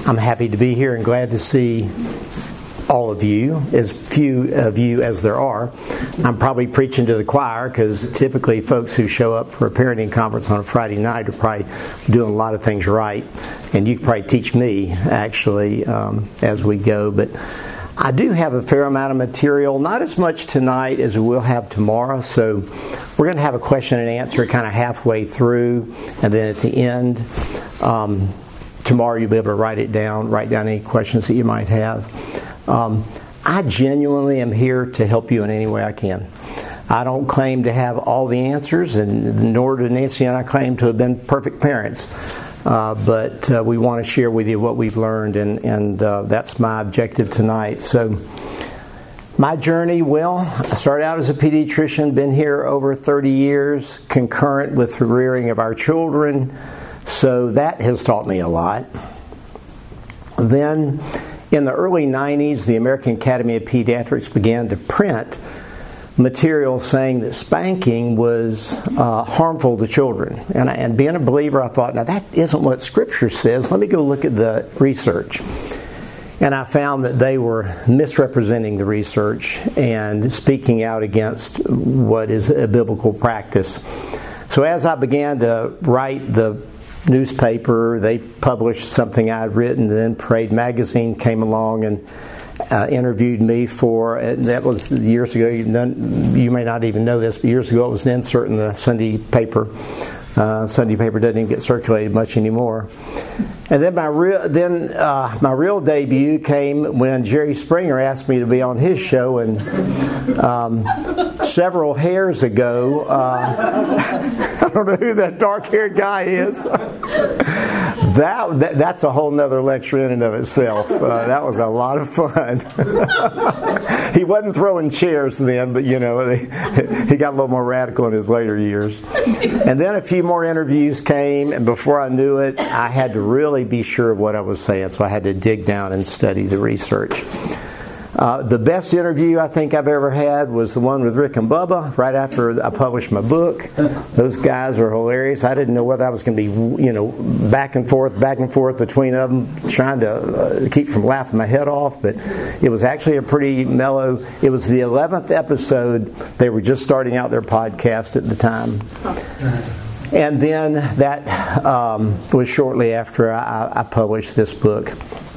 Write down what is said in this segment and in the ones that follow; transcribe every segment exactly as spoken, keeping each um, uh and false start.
I'm happy to be here and glad to see all of you, as few of you as there are. I'm probably preaching to the choir because typically folks who show up for a parenting conference on a Friday night are probably doing a lot of things right. And you can probably teach me, actually, um, as we go. But I do have a fair amount of material, not as much tonight as we will have tomorrow. So we're going to have a question and answer kind of halfway through. And then at the end, um, tomorrow you'll be able to write it down, write down any questions that you might have. Um, I genuinely am here to help you in any way I can. I don't claim to have all the answers, and nor do Nancy and I claim to have been perfect parents. Uh, but uh, we want to share with you what we've learned, and, and uh, that's my objective tonight. So my journey, well, I started out as a pediatrician, been here over thirty years, concurrent with the rearing of our children. So that has taught me a lot. Then in the early nineties, the American Academy of Pediatrics began to print material saying that spanking was uh, harmful to children. And, I, and being a believer, I thought, now that isn't what Scripture says. Let me go look at the research. And I found that they were misrepresenting the research and speaking out against what is a biblical practice. So as I began to write the newspaper, they published something I had written, and then Parade Magazine came along and uh, interviewed me for, and that was years ago. You, none, you may not even know this, but years ago it was an insert in the Sunday paper. Uh, Sunday paper doesn't even get circulated much anymore. And then my real then uh, my real debut came when Jerry Springer asked me to be on his show, and um, several hairs ago, uh, I don't know who that dark-haired guy is. that, that that's a whole nother lecture in and of itself. Uh, that was a lot of fun. He wasn't throwing chairs then, but you know he, he got a little more radical in his later years. And then a few more interviews came, and before I knew it, I had to really be sure of what I was saying, so I had to dig down and study the research. Uh, the best interview I think I've ever had was the one with Rick and Bubba right after I published my book. Those guys are hilarious. I didn't know whether I was going to be, you know, back and forth, back and forth between them, trying to uh, keep from laughing my head off. But it was actually a pretty mellow. It was the eleventh episode. They were just starting out their podcast at the time. And then that um, was shortly after I, I published this book.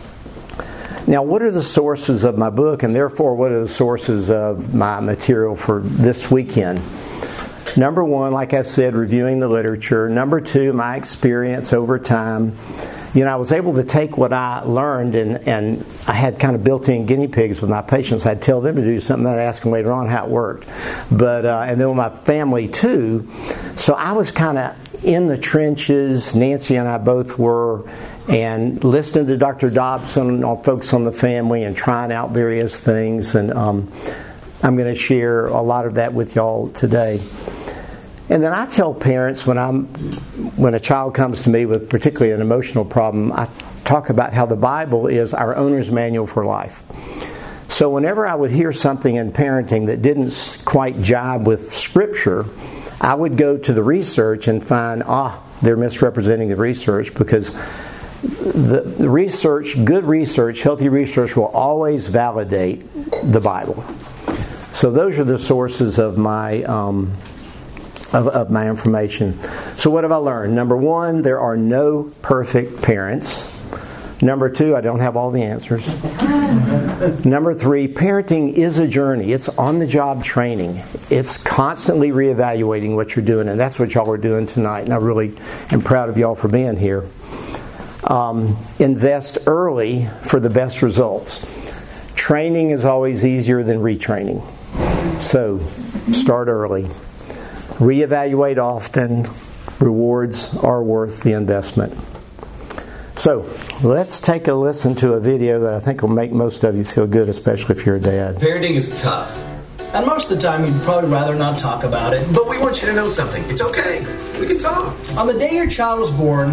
Now, what are the sources of my book, and therefore what are the sources of my material for this weekend? Number one, like I said, reviewing the literature. Number two, my experience over time. You know, I was able to take what I learned, and, and I had kind of built-in guinea pigs with my patients. I'd tell them to do something, I'd ask them later on how it worked. But uh, and then with my family too. So I was kind of in the trenches. Nancy and I both were, and listening to Doctor Dobson on Focus on the Family and trying out various things. And um, I'm going to share a lot of that with y'all today. And then I tell parents when I'm when a child comes to me with particularly an emotional problem, I talk about how the Bible is our owner's manual for life. So whenever I would hear something in parenting that didn't quite jibe with Scripture, I would go to the research and find, ah, they're misrepresenting the research, because the, the research, good research, healthy research will always validate the Bible. So those are the sources of my um, Of, of my information. So what have I learned? Number one, there are no perfect parents. Number two, I don't have all the answers. Number three, parenting is a journey. It's on-the-job training. It's constantly reevaluating what you're doing, and that's what y'all are doing tonight, and I really am proud of y'all for being here. Um, invest early for the best results. Training is always easier than retraining. So, start early. Reevaluate often. Rewards are worth the investment. So, let's take a listen to a video that I think will make most of you feel good, especially if you're a dad. Parenting is tough. And most of the time, you'd probably rather not talk about it. But we want you to know something. It's okay. We can talk. On the day your child was born,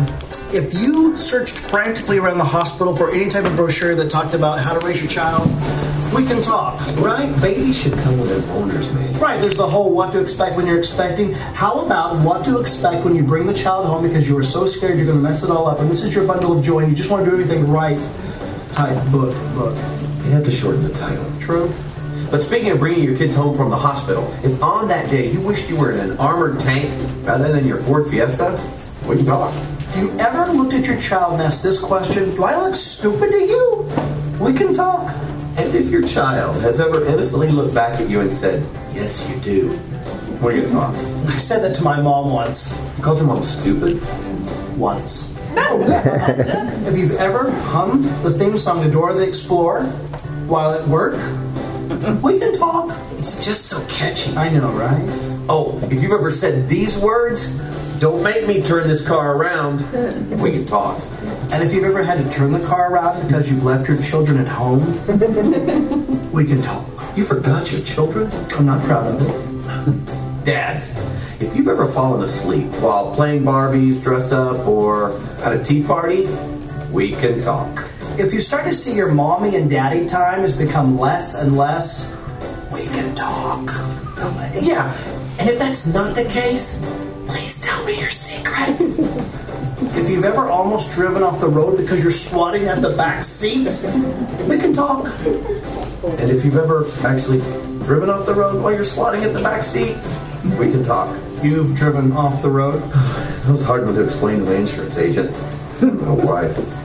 If you searched frantically around the hospital for any type of brochure that talked about how to raise your child, we can talk. Right? Babies should come with an owner's manual. Right, there's the whole what to expect when you're expecting. How about what to expect when you bring the child home because you were so scared you're going to mess it all up, and this is your bundle of joy and you just want to do everything right? Type book, book. You have to shorten the title. True. But speaking of bringing your kids home from the hospital, if on that day you wished you were in an armored tank rather than your Ford Fiesta, we can talk. Have you ever looked at your child and asked this question, do I look stupid to you? We can talk. And if your child has ever innocently looked back at you and said, yes, you do, we're going to talk. I said that to my mom once. You called your mom stupid? Once. No. If you've ever hummed the theme song to Dora the Explorer while at work, we can talk. It's just so catchy. I know, right? Oh, if you've ever said these words, don't make me turn this car around, we can talk. And if you've ever had to turn the car around because you've left your children at home, we can talk. You forgot your children? I'm not proud of it. Dads, if you've ever fallen asleep while playing Barbies, dress up, or at a tea party, we can talk. If you start to see your mommy and daddy time has become less and less, we can talk. Yeah, and if that's not the case, please tell me your secret. If you've ever almost driven off the road because you're swatting at the back seat, we can talk. And if you've ever actually driven off the road while you're swatting at the back seat, we can talk. You've driven off the road? That was hard to explain to the insurance agent. I don't know why.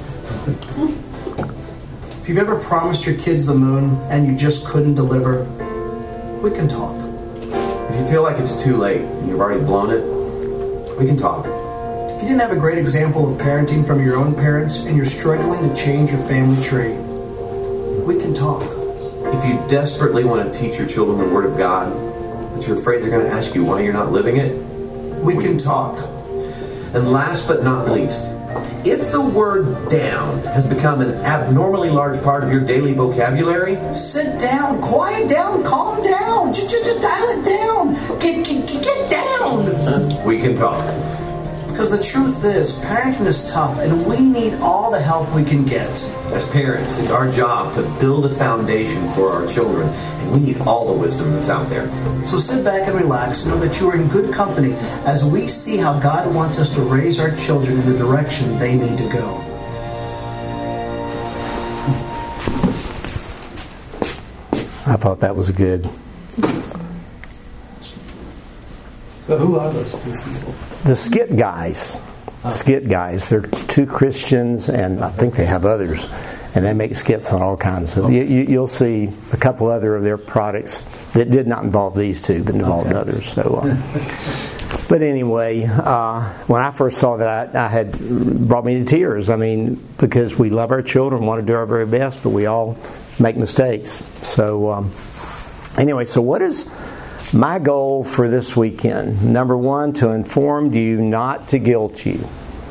If you've ever promised your kids the moon and you just couldn't deliver, we can talk. If you feel like it's too late and you've already blown it, we can talk. If you didn't have a great example of parenting from your own parents and you're struggling to change your family tree, we can talk. If you desperately want to teach your children the Word of God, but you're afraid they're going to ask you why you're not living it, we, we can talk. And last but not least, if the word down has become an abnormally large part of your daily vocabulary, sit down, quiet down, calm down, just, just, just dial it down, get, get, get down. We can talk. Because the truth is, parenting is tough, and we need all the help we can get. As parents, it's our job to build a foundation for our children, and we need all the wisdom that's out there. So sit back and relax, and know that you are in good company as we see how God wants us to raise our children in the direction they need to go. I thought that was good. So who are those two people? The Skit Guys. Skit Guys. They're two Christians, and I think they have others. And they make skits on all kinds of... You, you, you'll see a couple other of their products that did not involve these two, but involved okay. others. So, uh, but anyway, uh, when I first saw that, I, I had brought me to tears. I mean, because we love our children, want to do our very best, but we all make mistakes. So, um, anyway, so what is... my goal for this weekend? Number one, to inform you, not to guilt you.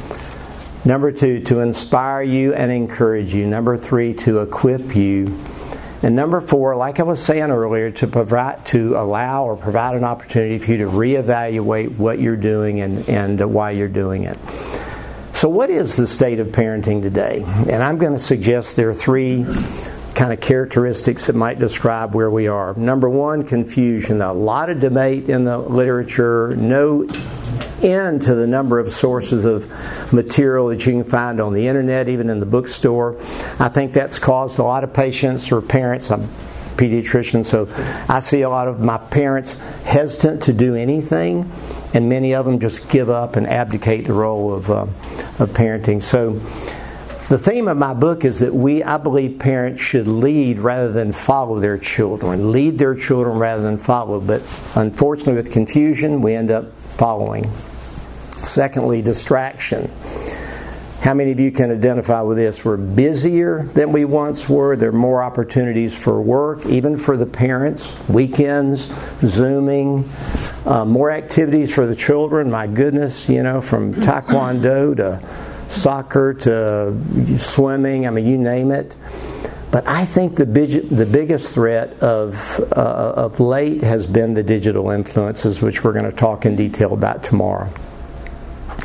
Number two, to inspire you and encourage you. Number three, to equip you. And number four, like I was saying earlier, to provide, to allow or provide an opportunity for you to reevaluate what you're doing and, and why you're doing it. So what is the state of parenting today? And I'm going to suggest there are three kind of characteristics that might describe where we are. Number one, confusion. A lot of debate in the literature, no end to the number of sources of material that you can find on the internet, even in the bookstore. I think that's caused a lot of patients or parents. I'm a pediatrician, so I see a lot of my parents hesitant to do anything, and many of them just give up and abdicate the role of, uh, of parenting. So the theme of my book is that we, I believe parents should lead rather than follow their children. Lead their children rather than follow. But unfortunately with confusion, we end up following. Secondly, distraction. How many of you can identify with this? We're busier than we once were. There are more opportunities for work, even for the parents. Weekends, Zooming, uh, more activities for the children. My goodness, you know, from Taekwondo to soccer to swimming, I mean, you name it. But I think the big, the biggest threat of uh, of late has been the digital influences, which we're going to talk in detail about tomorrow.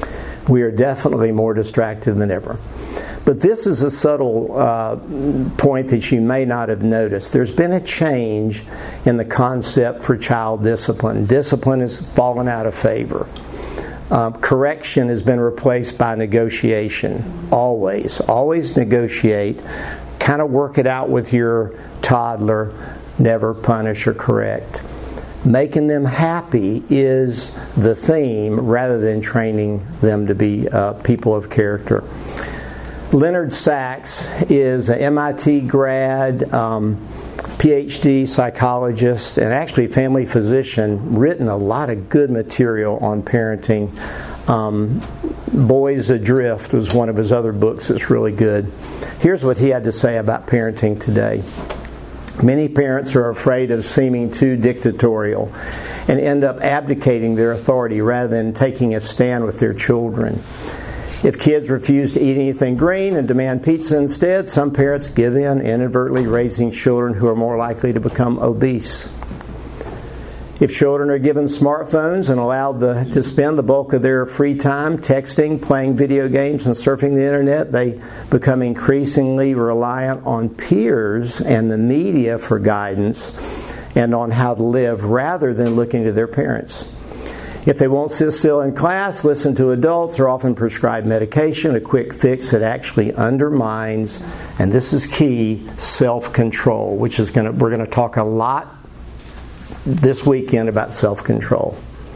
We are definitely more distracted than ever. But this is a subtle uh, point that you may not have noticed. There's been a change in the concept for child discipline. Discipline has fallen out of favor. Uh, correction has been replaced by negotiation. Always. Always negotiate. Kind of work it out with your toddler. Never punish or correct. Making them happy is the theme rather than training them to be uh, people of character. Leonard Sachs is an M I T grad, um, P H D psychologist, and actually family physician, written a lot of good material on parenting. Um, Boys Adrift was one of his other books that's really good. Here's what he had to say about parenting today. Many parents are afraid of seeming too dictatorial and end up abdicating their authority rather than taking a stand with their children. If kids refuse to eat anything green and demand pizza instead, some parents give in, inadvertently raising children who are more likely to become obese. If children are given smartphones and allowed the, to spend the bulk of their free time texting, playing video games, and surfing the internet, they become increasingly reliant on peers and the media for guidance and on how to live rather than looking to their parents. If they won't sit still in class, listen to adults, or often prescribe medication, a quick fix that actually undermines, and this is key, self-control, which is going to, we're going to talk a lot this weekend about self-control.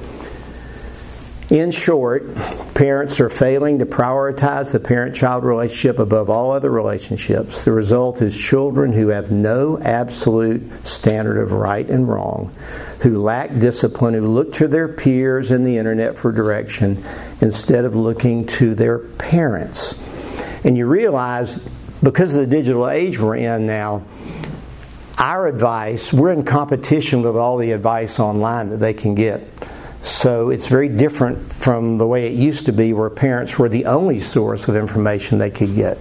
In short, parents are failing to prioritize the parent-child relationship above all other relationships. The result is children who have no absolute standard of right and wrong, who lack discipline, who look to their peers and the internet for direction instead of looking to their parents. And you realize, because of the digital age we're in now, our advice, we're in competition with all the advice online that they can get. So it's very different from the way it used to be, where parents were the only source of information they could get.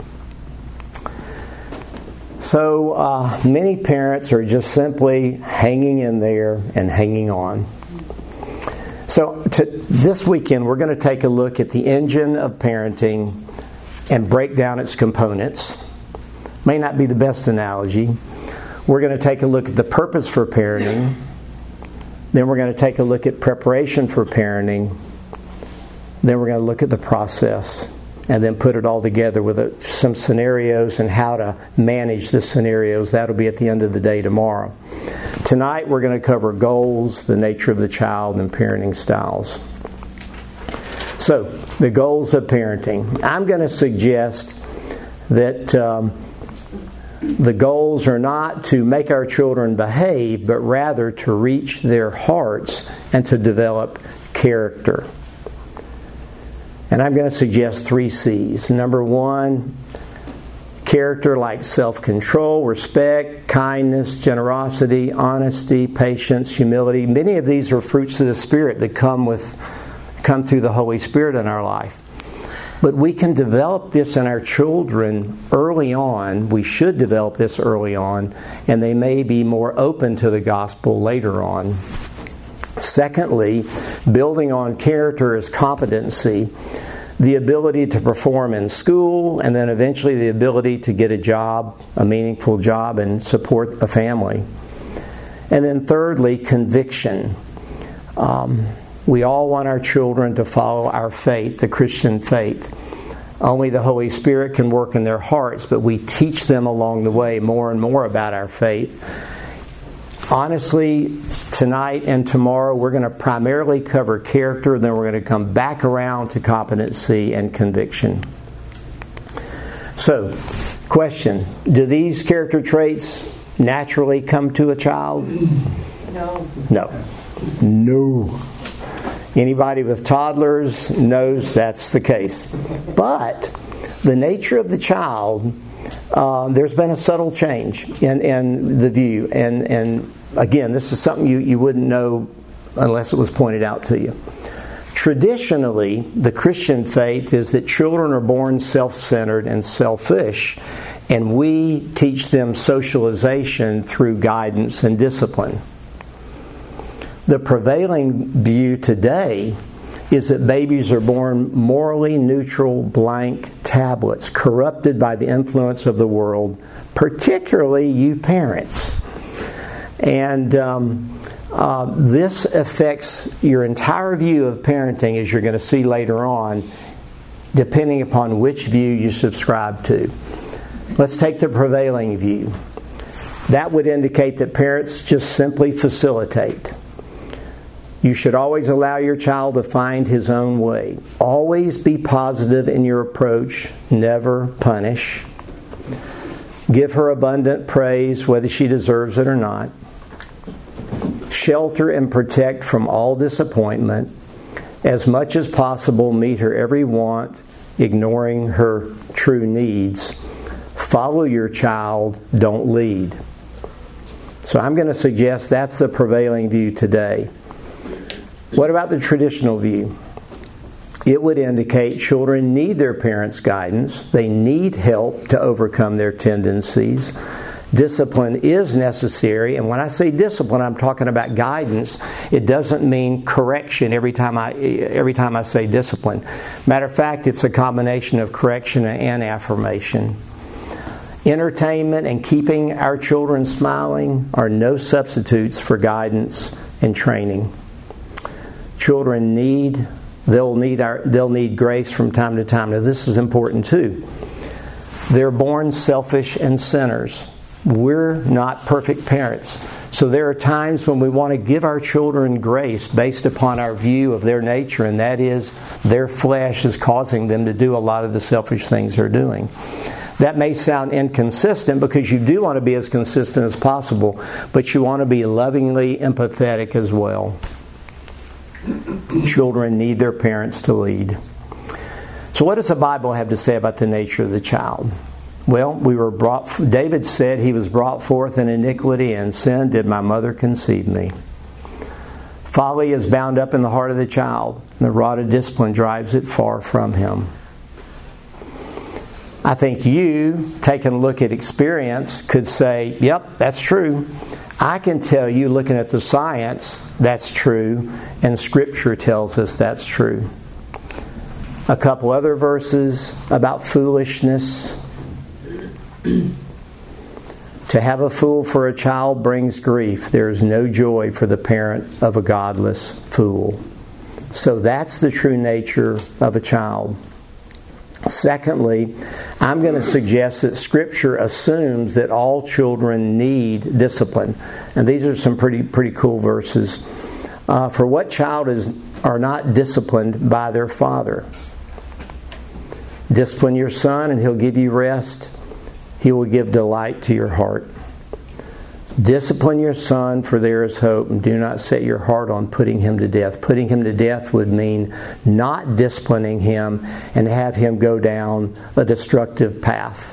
So uh, many parents are just simply hanging in there and hanging on. So to, this weekend we're going to take a look at the engine of parenting and break down its components. May not be the best analogy. We're going to take a look at the purpose for parenting. Then we're going to take a look at preparation for parenting. Then we're going to look at the process and then put it all together with a, some scenarios and how to manage the scenarios. That'll be at the end of the day tomorrow. Tonight we're going to cover goals, the nature of the child, and parenting styles. So, the goals of parenting. I'm going to suggest that um, the goals are not to make our children behave, but rather to reach their hearts and to develop character. And I'm going to suggest three C's. Number one, character like self-control, respect, kindness, generosity, honesty, patience, humility. Many of these are fruits of the Spirit that come with come through the Holy Spirit in our life. But we can develop this in our children early on. We should develop this early on, and they may be more open to the gospel later on. Secondly, building on character is competency, the ability to perform in school, and then eventually the ability to get a job, a meaningful job, and support a family. And then thirdly, conviction. Um, We all want our children to follow our faith, the Christian faith. Only the Holy Spirit can work in their hearts, but we teach them along the way more and more about our faith. Honestly, tonight and tomorrow we're going to primarily cover character, then we're going to come back around to competency and conviction. So, question, do these character traits naturally come to a child? No. No. No. Anybody with toddlers knows that's the case. But the nature of the child, uh, there's been a subtle change in, in the view. And, and again, this is something you, you wouldn't know unless it was pointed out to you. Traditionally, the Christian faith is that children are born self-centered and selfish, and we teach them socialization through guidance and discipline. The prevailing view today is that babies are born morally neutral blank tablets, corrupted by the influence of the world, particularly you parents. And um, uh, this affects your entire view of parenting, as you're going to see later on, depending upon which view you subscribe to. Let's take the prevailing view. That would indicate that parents just simply facilitate. You should always allow your child to find his own way. Always be positive in your approach. Never punish. Give her abundant praise, whether she deserves it or not. Shelter and protect from all disappointment. As much as possible, meet her every want, ignoring her true needs. Follow your child, don't lead. So I'm going to suggest that's the prevailing view today. What about the traditional view? It would indicate children need their parents' guidance. They need help to overcome their tendencies. Discipline is necessary, and when I say discipline, I'm talking about guidance. It doesn't mean correction every time I every time I say discipline. Matter of fact, it's a combination of correction and affirmation. Entertainment and keeping our children smiling are no substitutes for guidance and training. Children need, they'll need our, they'll need grace from time to time. Now this is important too. They're born selfish and sinners. We're not perfect parents. So there are times when we want to give our children grace based upon our view of their nature, and that is their flesh is causing them to do a lot of the selfish things they're doing. That may sound inconsistent because you do want to be as consistent as possible, but you want to be lovingly empathetic as well. Children need their parents to lead. So what does the Bible have to say about the nature of the child? Well, we were brought. David said he was brought forth in iniquity, and sin did my mother conceive me. Folly is bound up in the heart of the child. And the rod of discipline drives it far from him. I think you, taking a look at experience, could say, yep, that's true. I can tell you, looking at the science, that's true, and Scripture tells us that's true. A couple other verses about foolishness. To have a fool for a child brings grief. There is no joy for the parent of a godless fool. So that's the true nature of a child. Secondly, I'm going to suggest that Scripture assumes that all children need discipline. And these are some pretty pretty cool verses. Uh, for what child is are not disciplined by their father? Discipline your son and he'll give you rest. He will give delight to your heart. Discipline your son, for there is hope, and do not set your heart on putting him to death. Putting him to death would mean not disciplining him and have him go down a destructive path.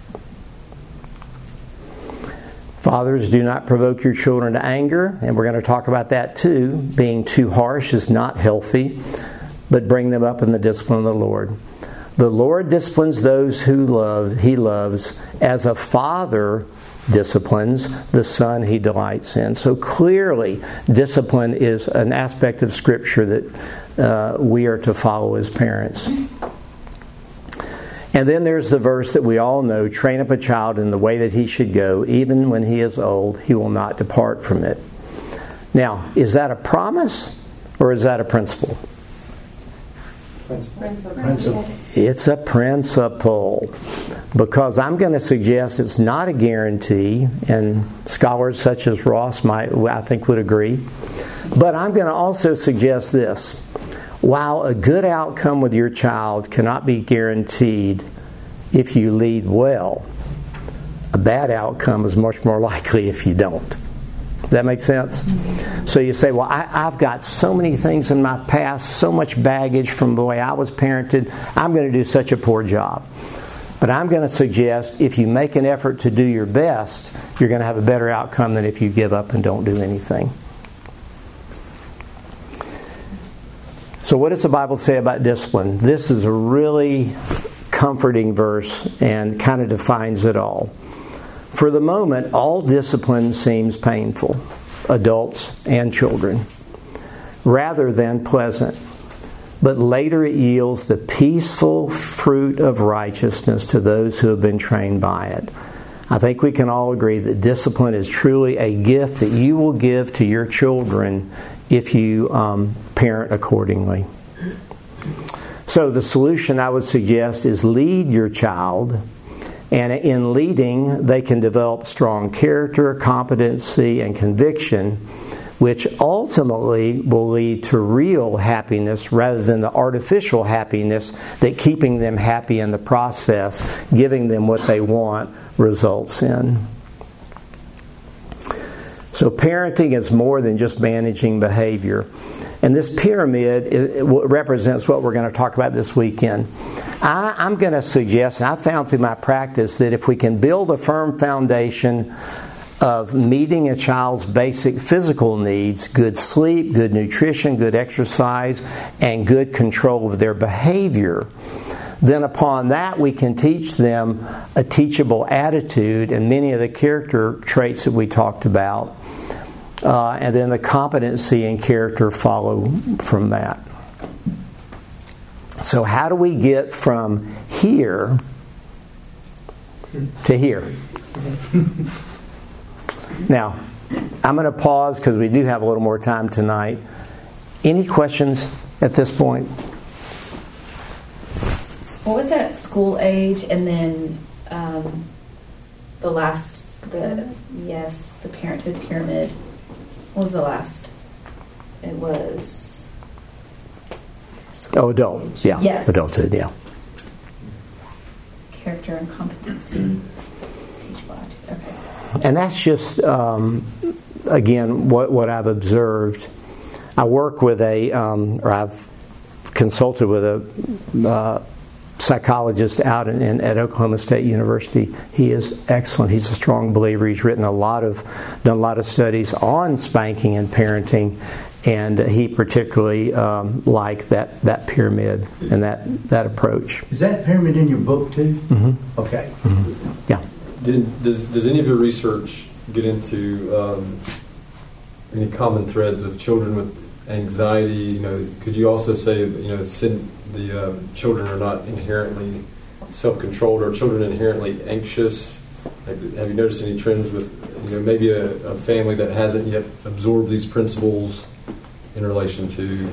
Fathers, do not provoke your children to anger, and we're going to talk about that too. Being too harsh is not healthy, but bring them up in the discipline of the Lord. The Lord disciplines those who love, He loves, as a father disciplines the son he delights in. So clearly, discipline is an aspect of Scripture that uh, we are to follow as parents. And then there's the verse that we all know, train up a child in the way that he should go, even when he is old, he will not depart from it. Now, is that a promise or is that a principle? Principle. Principle. It's a principle, because I'm going to suggest it's not a guarantee, and scholars such as Ross might, I think, would agree. But I'm going to also suggest this. While a good outcome with your child cannot be guaranteed if you lead well, a bad outcome is much more likely if you don't. Does that make sense? Mm-hmm. So you say, well, I, I've got so many things in my past, so much baggage from the way I was parented, I'm going to do such a poor job. But I'm going to suggest if you make an effort to do your best, you're going to have a better outcome than if you give up and don't do anything. So what does the Bible say about discipline? This is a really comforting verse and kind of defines it all. For the moment, all discipline seems painful, adults and children, rather than pleasant. but later it yields the peaceful fruit of righteousness to those who have been trained by it. I think we can all agree that discipline is truly a gift that you will give to your children if you um, parent accordingly. So the solution I would suggest is lead your child, and in leading they can develop strong character, competency, and conviction, which ultimately will lead to real happiness rather than the artificial happiness that keeping them happy in the process, giving them what they want, results in. So parenting is more than just managing behavior. And this pyramid it, it represents what we're going to talk about this weekend. I, I'm going to suggest, and I found through my practice, that if we can build a firm foundation of meeting a child's basic physical needs, good sleep, good nutrition, good exercise, and good control of their behavior, then upon that we can teach them a teachable attitude and many of the character traits that we talked about. Uh, and then the competency and character follow from that. So how do we get from here to here? Now, I'm going to pause because we do have a little more time tonight. Any questions at this point? What was that school age, and then um, the last, the yes, the parenthood pyramid? What was the last? It was school Oh, adult, age. yeah, Yes. adulthood, yeah. Character and competency, teachable attitude. Okay. And that's just, um, again, what, what I've observed. I work with a, um, or I've consulted with a uh, psychologist out in, in, at Oklahoma State University. He is excellent. He's a strong believer. He's written a lot of, done a lot of studies on spanking and parenting, and he particularly um, liked that, that pyramid and that, that approach. Is that pyramid in your book too? Mm-hmm. Okay. Mm-hmm. Yeah. Did, does, does any of your research get into um, any common threads with children with anxiety? You know, could you also say, you know, sin, the um, children are not inherently self-controlled, or children inherently anxious? Have, have you noticed any trends with, you know, maybe a, a family that hasn't yet absorbed these principles in relation to?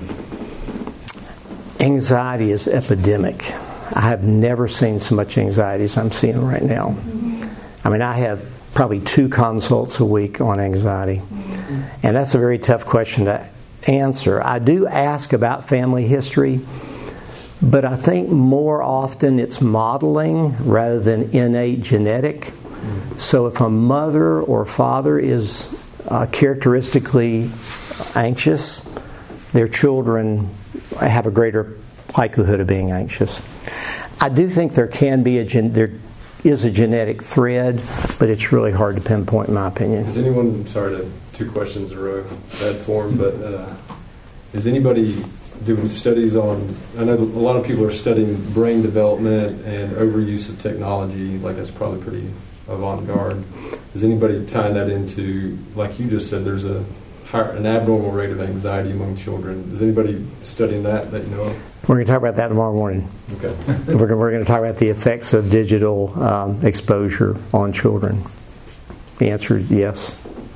Anxiety is epidemic. I have never seen so much anxiety as I'm seeing right now. I mean, I have probably two consults a week on anxiety. And that's a very tough question to answer. I do ask about family history, but I think more often it's modeling rather than innate genetic. So if a mother or father is uh, characteristically anxious, their children have a greater likelihood of being anxious. I do think there can be a gen- there is a genetic thread, but it's really hard to pinpoint, in my opinion. Is anyone, sorry to two questions in a row, bad form, but uh, is anybody doing studies on, I know a lot of people are studying brain development and overuse of technology, like that's probably pretty avant-garde. Is anybody tying that into, like you just said, there's a higher, an abnormal rate of anxiety among children. Is anybody studying that that you know of? We're going to talk about that tomorrow morning. Okay. We're going, we're going to talk about the effects of digital um, exposure on children. The answer is yes.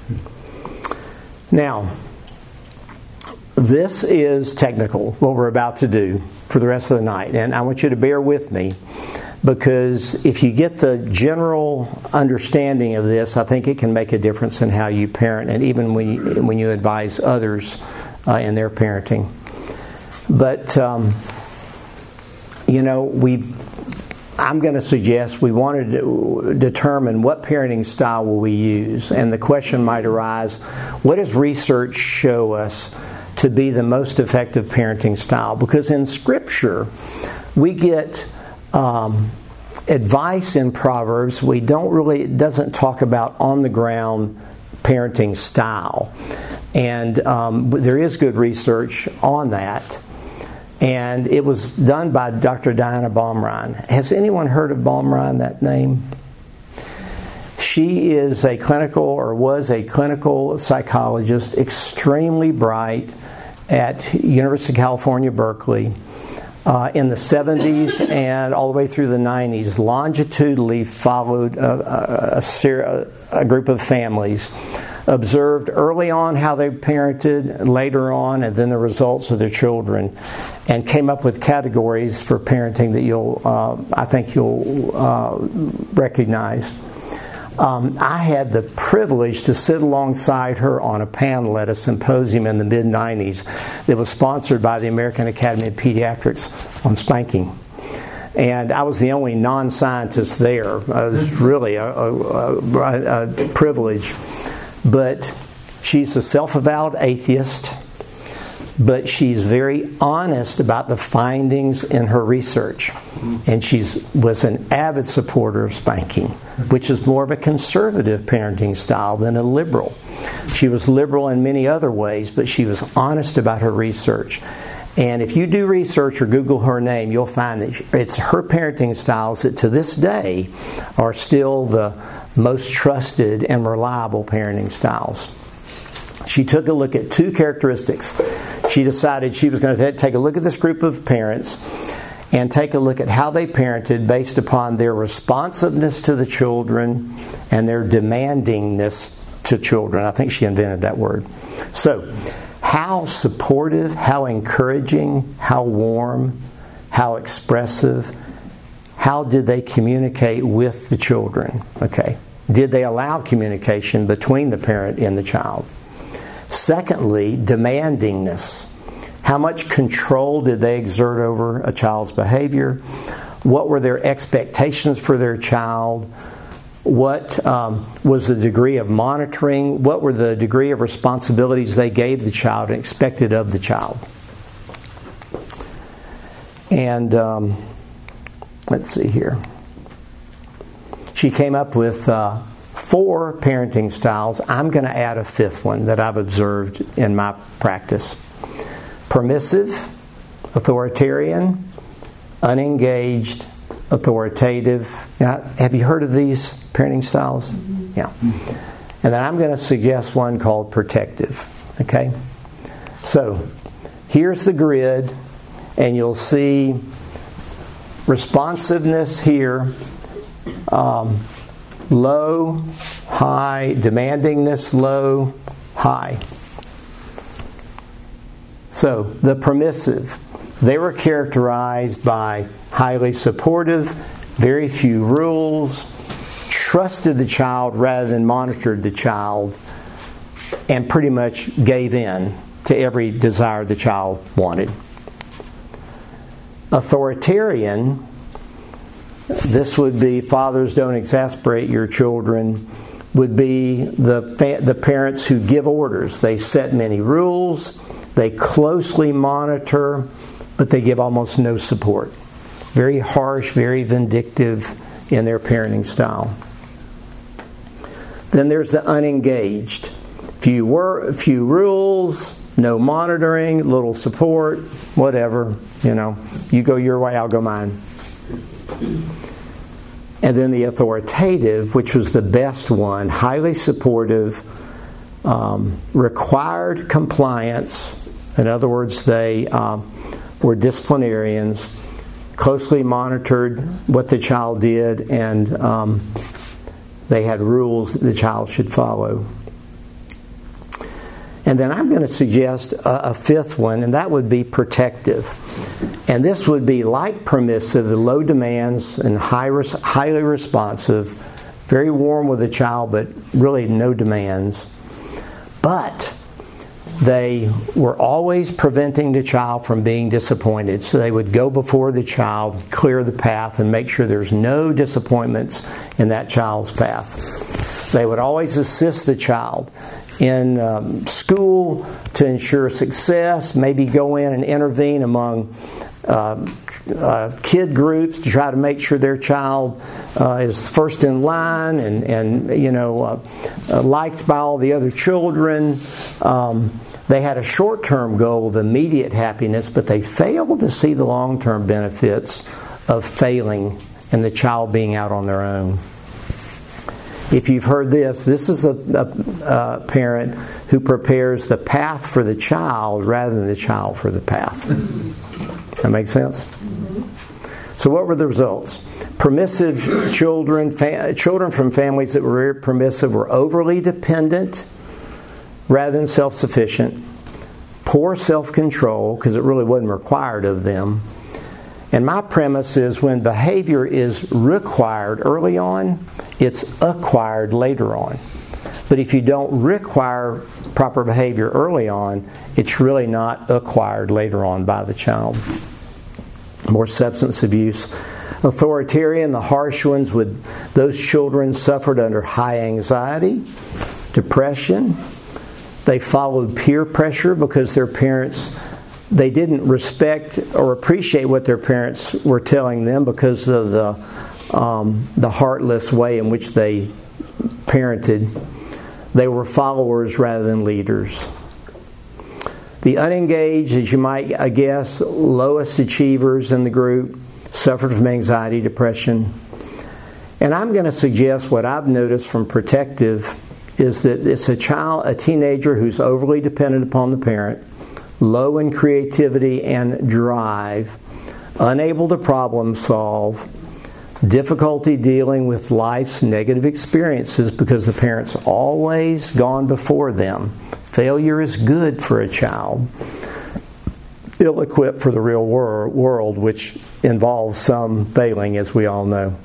Now, this is technical, what we're about to do for the rest of the night. And I want you to bear with me, because if you get the general understanding of this, I think it can make a difference in how you parent, and even when you, when you advise others uh, in their parenting. But, um, you know, we I'm going to suggest we wanted to determine what parenting style will we use. And the question might arise, what does research show us to be the most effective parenting style? Because in Scripture, we get um, advice in Proverbs. We don't really, it doesn't talk about on-the-ground parenting style. And um, there is good research on that. And it was done by Doctor Diana Baumrein. Has anyone heard of Baumrein, that name? She is a clinical, or was a clinical psychologist, extremely bright, at University of California, Berkeley, uh, in the seventies and all the way through the nineties, longitudinally followed a, a, a, ser- a group of families, observed early on how they parented, later on, and then the results of their children, and came up with categories for parenting that you'll, uh, I think you'll uh, recognize. Um, I had the privilege to sit alongside her on a panel at a symposium in the mid nineties that was sponsored by the American Academy of Pediatrics on spanking. And I was the only non-scientist there. It was really a, a, a, a privilege. But she's a self-avowed atheist, but she's very honest about the findings in her research. And she was an avid supporter of spanking, which is more of a conservative parenting style than a liberal. She was liberal in many other ways, but she was honest about her research. And if you do research or Google her name, you'll find that it's her parenting styles that to this day are still the most trusted and reliable parenting styles. She took a look at two characteristics. She decided she was going to take a look at this group of parents and take a look at how they parented based upon their responsiveness to the children and their demandingness to children. I think she invented that word. So, how supportive, how encouraging, how warm, how expressive, how did they communicate with the children? Okay. Did they allow communication between the parent and the child? Secondly, demandingness. How much control did they exert over a child's behavior? What were their expectations for their child? What um, was the degree of monitoring? What were the degree of responsibilities they gave the child and expected of the child? And um, let's see here. She came up with uh, four parenting styles. I'm going to add a fifth one that I've observed in my practice. Permissive, authoritarian, unengaged, authoritative. Now, have you heard of these parenting styles? Mm-hmm. Yeah. And then I'm going to suggest one called protective. Okay? So, here's the grid, and you'll see responsiveness here, um, low, high, demandingness, low, high. So, the permissive, they were characterized by highly supportive, very few rules, trusted the child rather than monitored the child, and pretty much gave in to every desire the child wanted. Authoritarian, this would be fathers don't exasperate your children, would be the fa- the parents who give orders. They set many rules, they closely monitor, but they give almost no support. Very harsh, very vindictive in their parenting style. Then there's the unengaged. Few, wor- few rules, no monitoring, little support, whatever. You know, you go your way, I'll go mine. And then the authoritative, which was the best one, highly supportive, um, required compliance. In other words, they um, were disciplinarians, closely monitored what the child did, and um, they had rules that the child should follow. And then I'm going to suggest a, a fifth one, and that would be protective. And this would be like permissive, the low demands and high res- highly responsive, very warm with the child, but really no demands. But they were always preventing the child from being disappointed. So they would go before the child, clear the path, and make sure there's no disappointments in that child's path. They would always assist the child in um, school to ensure success, maybe go in and intervene among uh, uh, kid groups to try to make sure their child uh, is first in line and, and you know, uh, uh, liked by all the other children. Um, they had a short-term goal of immediate happiness, but they failed to see the long-term benefits of failing and the child being out on their own. If you've heard this, this is a, a, a parent who prepares the path for the child rather than the child for the path. That makes sense? So what were the results? Permissive children, fa- children from families that were permissive were overly dependent rather than self-sufficient, poor self-control, because it really wasn't required of them. And my premise is when behavior is required early on, it's acquired later on. But if you don't require proper behavior early on, it's really not acquired later on by the child. More substance abuse. Authoritarian, the harsh ones, would those children suffered under high anxiety, depression. They followed peer pressure because their parents, they didn't respect or appreciate what their parents were telling them because of the um, the heartless way in which they parented. They were followers rather than leaders. The unengaged, as you might guess, lowest achievers in the group, suffered from anxiety, depression. And I'm going to suggest what I've noticed from Protective is that it's a child, a teenager who's overly dependent upon the parent, low in creativity and drive, unable to problem solve, difficulty dealing with life's negative experiences because the parent's always gone before them. Failure is good for a child. Ill-equipped for the real wor- world, which involves some failing, as we all know.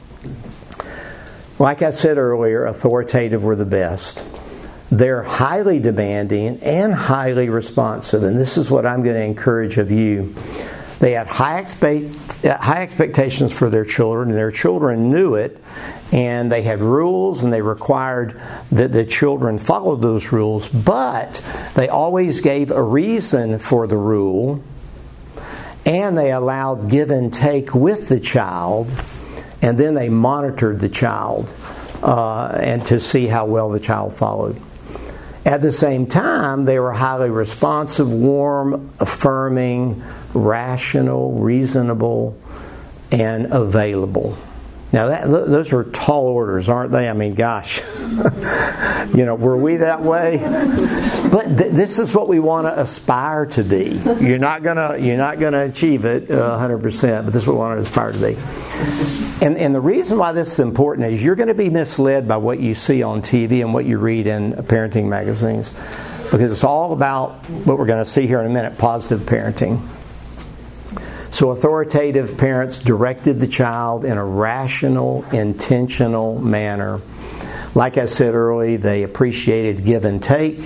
Like I said earlier, authoritative were the best. They're highly demanding and highly responsive, and this is what I'm going to encourage of you. They had high expect, high expectations for their children, and their children knew it, and they had rules, and they required that the children follow those rules, but they always gave a reason for the rule, and they allowed give and take with the child, and then they monitored the child uh, and to see how well the child followed. At the same time, they were highly responsive, warm, affirming, rational, reasonable, and available. Now, that, those are tall orders, aren't they? I mean, gosh, you know, were we that way? But th- this is what we want to aspire to be. You're not gonna, you're not gonna achieve it uh, one hundred percent, but this is what we want to aspire to be. And, and the reason why this is important is you're going to be misled by what you see on T V and what you read in parenting magazines, because it's all about what we're going to see here in a minute: positive parenting. So authoritative parents directed the child in a rational, intentional manner. Like I said earlier, they appreciated give and take.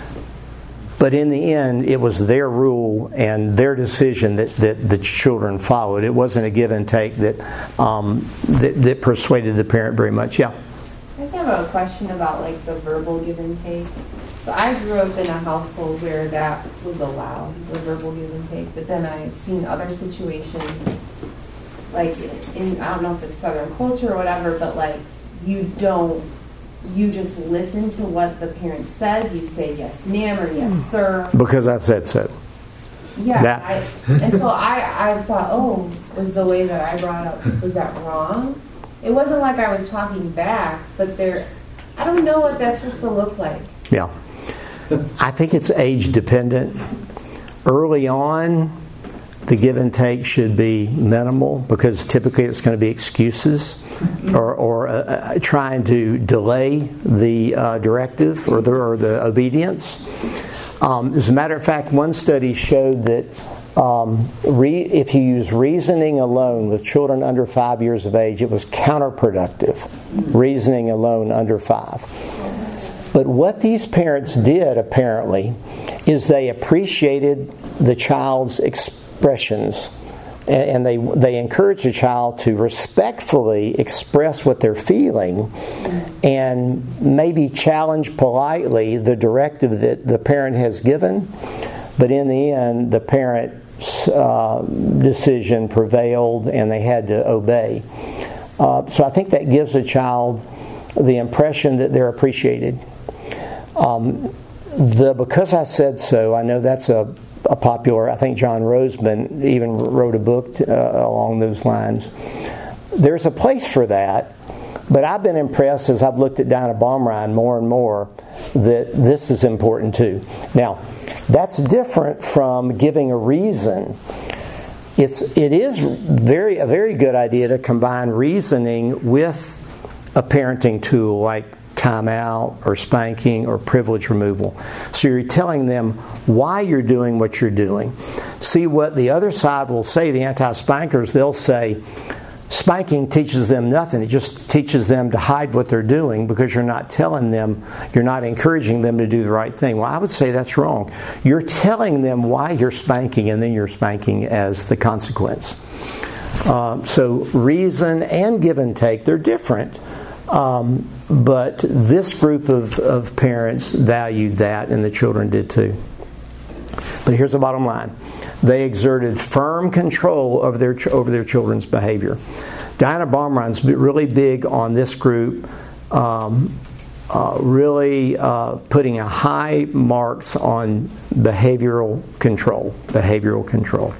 But in the end, it was their rule and their decision that, that the children followed. It wasn't a give and take that, um, that that persuaded the parent very much. Yeah? I just have a question about like the verbal give and take. So I grew up in a household where that was allowed, the verbal give and take. But then I've seen other situations, like in, I don't know if it's Southern culture or whatever, but like you don't, you just listen to what the parent says. You say yes, ma'am, or yes, sir. Because I said so. Yeah. That. I, and so I, I thought, oh, was the way that I brought up, was that wrong? It wasn't like I was talking back, but there, I don't know what that's supposed to look like. Yeah. I think it's age dependent. Early on, the give and take should be minimal because typically it's going to be excuses or, or uh, trying to delay the uh, directive or the, or the obedience. Um, as a matter of fact, one study showed that um, re- if you use reasoning alone with children under five years of age, it was counterproductive. Reasoning alone under five. But what these parents did, apparently, is they appreciated the child's expressions. And they they encouraged the child to respectfully express what they're feeling and maybe challenge politely the directive that the parent has given. But in the end, the parent's uh, decision prevailed and they had to obey. Uh, so I think that gives a child the impression that they're appreciated. Um, the because I said so, I know that's a, a popular, I think John Roseman even wrote a book uh, along those lines. There's a place for that, But I've been impressed as I've looked at Dinah Baumrind more and more that this is important too. Now, that's different from giving a reason. It's it is very a very good idea to combine reasoning with a parenting tool like timeout or spanking or privilege removal. So you're telling them why you're doing what you're doing. See what the other side will say, the anti-spankers, they'll say, spanking teaches them nothing. It just teaches them to hide what they're doing because you're not telling them, you're not encouraging them to do the right thing. Well, I would say that's wrong. You're telling them why you're spanking, and then you're spanking as the consequence. Uh, so reason and give and take, they're different. Um, but this group of, of parents valued that, and the children did too. But here's the bottom line. They exerted firm control over their over their children's behavior. Dinah Baumrind's really big on this group, um, uh, really uh, putting a high marks on behavioral control. Behavioral control.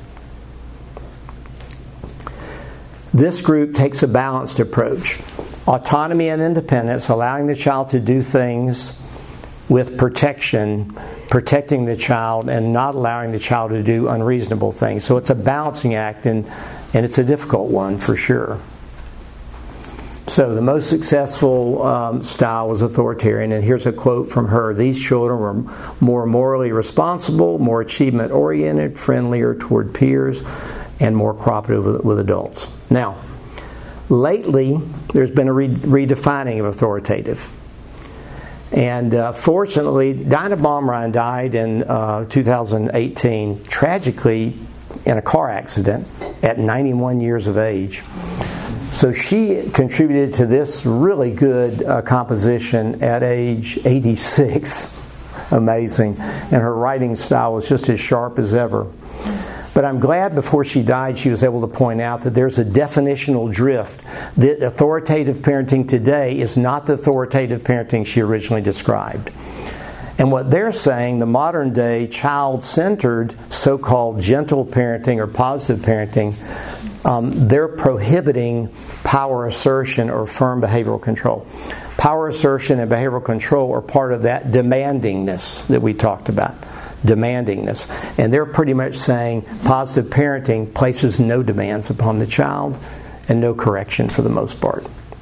This group takes a balanced approach. Autonomy and independence, allowing the child to do things with protection, protecting the child and not allowing the child to do unreasonable things. So it's a balancing act, and, and it's a difficult one for sure. So the most successful um, style was authoritarian, and here's a quote from her. These children were more morally responsible, more achievement-oriented, friendlier toward peers, and more cooperative with, with adults. Now, lately, there's been a re- redefining of authoritative. And uh, fortunately, Dinah Baumrind died in uh, two thousand eighteen, tragically in a car accident at ninety-one years of age. So she contributed to this really good uh, composition at age eighty-six. Amazing. And her writing style was just as sharp as ever. But I'm glad before she died she was able to point out that there's a definitional drift. That authoritative parenting today is not the authoritative parenting she originally described. And what they're saying, the modern day child-centered so-called gentle parenting or positive parenting, um, they're prohibiting power assertion or firm behavioral control. Power assertion and behavioral control are part of that demandingness that we talked about. Demandingness. And they're pretty much saying positive parenting places no demands upon the child and no correction for the most part.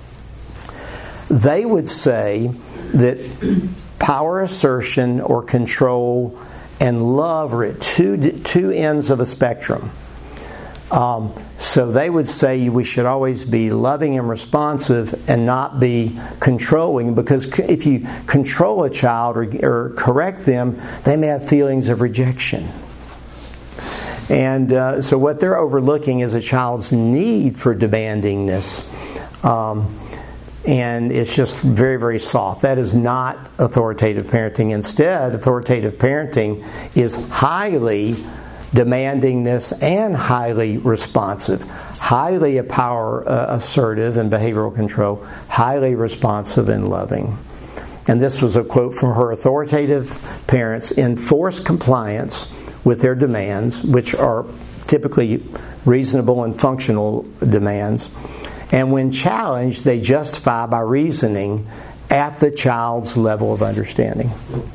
They would say that power assertion or control and love are at two, two ends of a spectrum. Um, so they would say we should always be loving and responsive and not be controlling, because if you control a child or, or correct them, they may have feelings of rejection. And uh, so what they're overlooking is a child's need for demandingness. Um, and it's just very, very soft. That is not authoritative parenting. Instead, authoritative parenting is highly demandingness and highly responsive, highly power uh, assertive and behavioral control, highly responsive and loving. And this was a quote from her. Authoritative parents enforce compliance with their demands, which are typically reasonable and functional demands. And when challenged, they justify by reasoning at the child's level of understanding.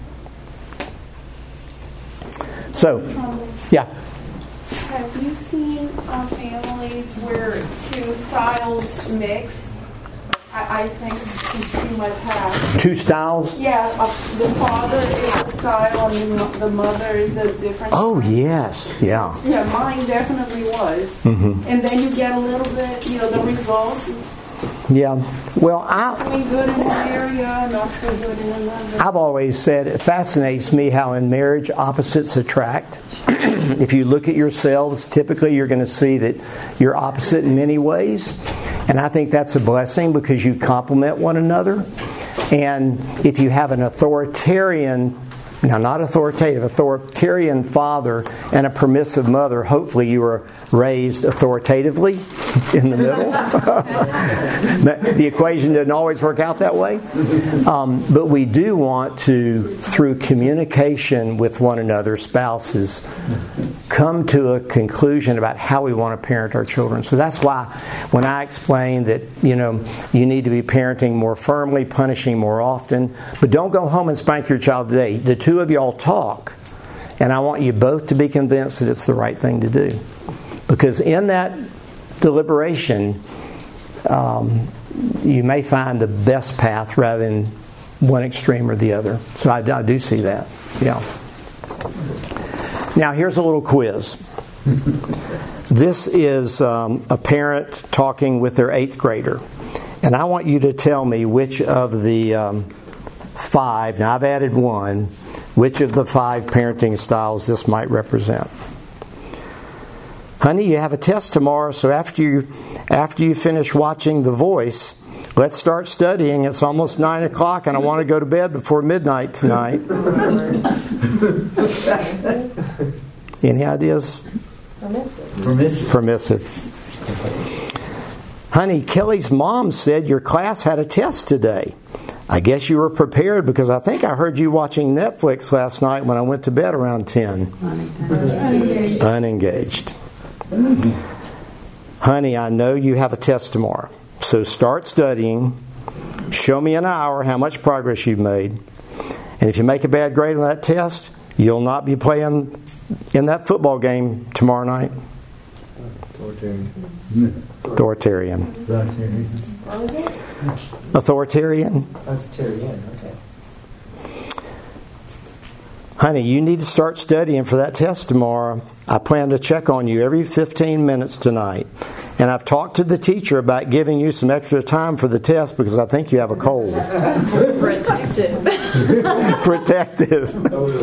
So, yeah. Have you seen uh, families where two styles mix? I, I think you might have. Two styles? Yeah, uh, the father is a style and the mother is a different Oh, style. yes. Yeah. Yeah, mine definitely was. Mm-hmm. And then you get a little bit, you know, the results is Yeah. Well, I... doing good in one area, not so good in another. I've always said it fascinates me how in marriage opposites attract. If you look at yourselves, typically you're going to see that you're opposite in many ways. And I think that's a blessing because you complement one another. And if you have an authoritarian, now not authoritative, authoritarian father and a permissive mother, hopefully you were raised authoritatively in the middle. The equation doesn't always work out that way. Um, but we do want to, through communication with one another, spouses, come to a conclusion about how we want to parent our children. So that's why when I explain that, you know, you need to be parenting more firmly, punishing more often, but don't go home and spank your child today. The two of y'all talk, and I want you both to be convinced that it's the right thing to do. Because in that deliberation, um, you may find the best path rather than one extreme or the other. So I, I do see that. Yeah. Now here's a little quiz. This is um, a parent talking with their eighth grader. And I want you to tell me which of the um, five, now I've added one, which of the five parenting styles this might represent. Honey, you have a test tomorrow, so after you after you finish watching The Voice, let's start studying. It's almost nine o'clock and I want to go to bed before midnight tonight. Any ideas? Permissive. Permissive. Honey, Kelly's mom said your class had a test today. I guess you were prepared because I think I heard you watching Netflix last night when I went to bed around ten. Unengaged. Unengaged. Honey, I know you have a test tomorrow. So start studying. Show me in an hour how much progress you've made. And if you make a bad grade on that test, you'll not be playing in that football game tomorrow night. Authoritarian. Authoritarian. Authoritarian. Authoritarian, okay. Honey, you need to start studying for that test tomorrow. I plan to check on you every fifteen minutes tonight. And I've talked to the teacher about giving you some extra time for the test because I think you have a cold. Protective. Protective.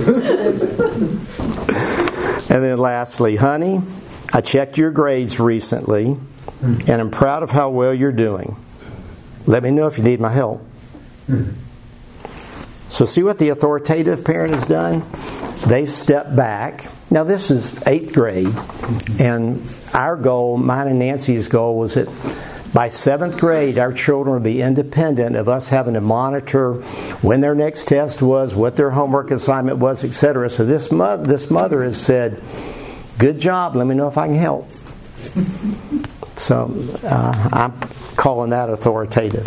And then lastly, honey, I checked your grades recently and I'm proud of how well you're doing. Let me know if you need my help. So see what the authoritative parent has done? They've stepped back. Now this is eighth grade, and our goal, mine and Nancy's goal, was that by seventh grade our children would be independent of us having to monitor when their next test was, what their homework assignment was, et cetera. So this, mo- this mother has said, good job, let me know if I can help. So uh, I'm calling that authoritative.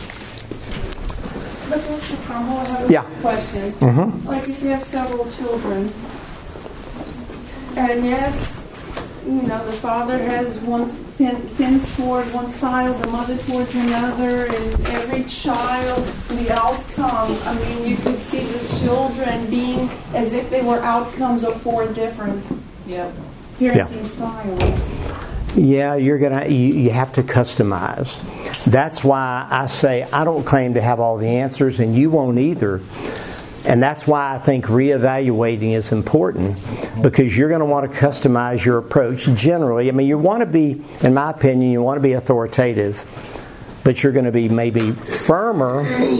But Doctor Cromwell, I have a Yeah. question. Mm-hmm. Like if you have several children, and yes, you know, the father has one tends toward one style, the mother towards another, and every child, the outcome, I mean, you could see the children being as if they were outcomes of four different Yep. parenting Yeah. styles. Yeah, you're gonna you, you have to customize. That's why I say I don't claim to have all the answers, and you won't either. And that's why I think reevaluating is important, because you're going to want to customize your approach generally. I mean, you want to be, in my opinion, you want to be authoritative, but you're going to be maybe firmer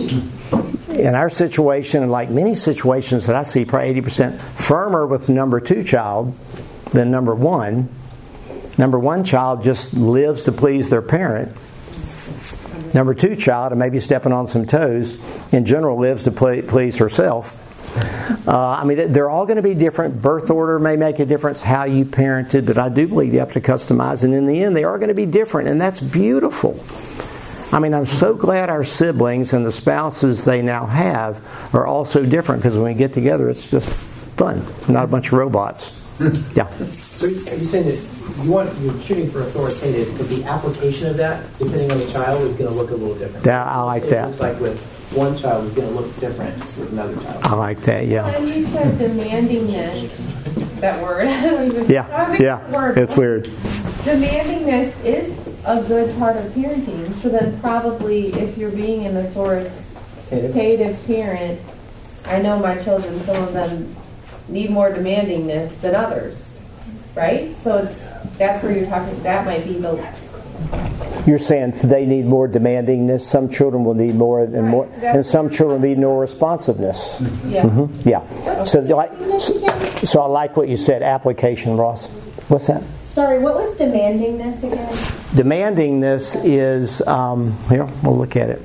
in our situation, and like many situations that I see, probably eighty percent firmer with number two child than number one. Number one child just lives to please their parent. Number two child, and maybe stepping on some toes, in general lives to please herself. Uh, I mean, they're all going to be different. Birth order may make a difference, how you parented, but I do believe you have to customize. And in the end, they are going to be different, and that's beautiful. I mean, I'm so glad our siblings and the spouses they now have are all so different, because when we get together, it's just fun, not a bunch of robots. Yeah. So are you saying that you want you're shooting for authoritative, but the application of that, depending on the child, is going to look a little different? Yeah, I like it that. Looks like with one child is going to look different with another child. I like that. Yeah. And you said demandingness. That word. I don't even- Yeah. I think Yeah. that word- It's weird. Demandingness is a good part of parenting. So then probably if you're being an authoritative parent, I know my children, some of them need more demandingness than others, right? So it's that's where you're talking. That might be the. You're saying they need more demandingness. Some children will need more, and more, and some children need more responsiveness. Yeah. Mm-hmm. Yeah. So, like, so, so I like what you said. Application, Ross. What's that? Sorry, what was demandingness again? Demandingness is um, here. We'll look at it.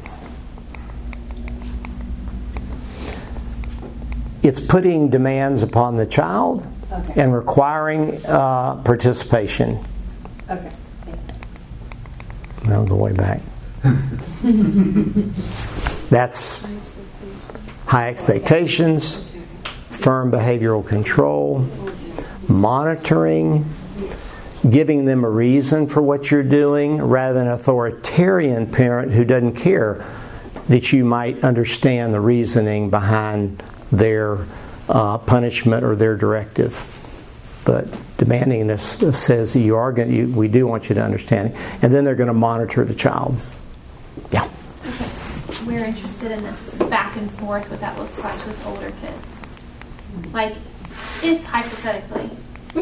It's putting demands upon the child Okay. and requiring uh, participation. Okay. I'll go way back. That's high expectations, firm behavioral control, monitoring, giving them a reason for what you're doing rather than an authoritarian parent who doesn't care that you might understand the reasoning behind their uh, punishment or their directive. But demanding this says that you are going. You, we do want you to understand it, and then they're going to monitor the child. Yeah. Okay. We're interested in this back and forth, what that looks like with older kids. Like, if hypothetically,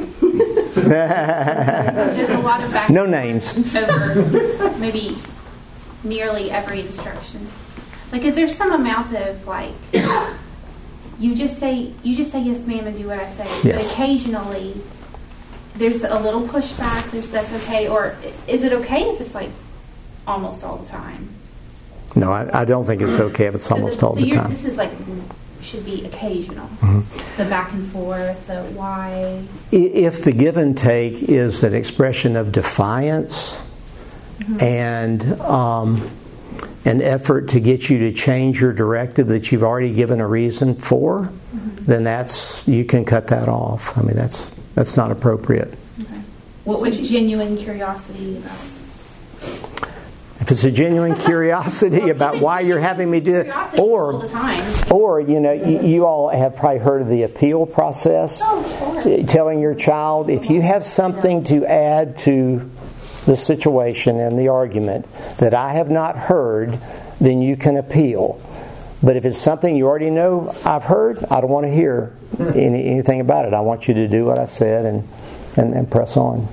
there's a lot of back. No names. Over maybe nearly every instruction. Like, is there some amount of like? You just say you just say yes, ma'am, and do what I say. Yes. But occasionally, there's a little pushback. There's that's okay, or is it okay if it's like almost all the time? No, I, I don't think it's okay if it's So almost the, all so the you're, time. This is like should be occasional. Mm-hmm. The back and forth, the why. If the give and take is an expression of defiance mm-hmm. and um, an effort to get you to change your directive that you've already given a reason for, mm-hmm. then that's you can cut that off. I mean, that's that's not appropriate. Okay. What would genuine curiosity about? If it's a genuine curiosity well, about why you're having me do it, or all the time. or you know, you, you all have probably heard of the appeal process. Oh, sure. Telling your child if you have something to add to the situation and the argument that I have not heard, then you can appeal. But if it's something you already know I've heard, I don't want to hear any, anything about it. I want you to do what I said and, and, and press on.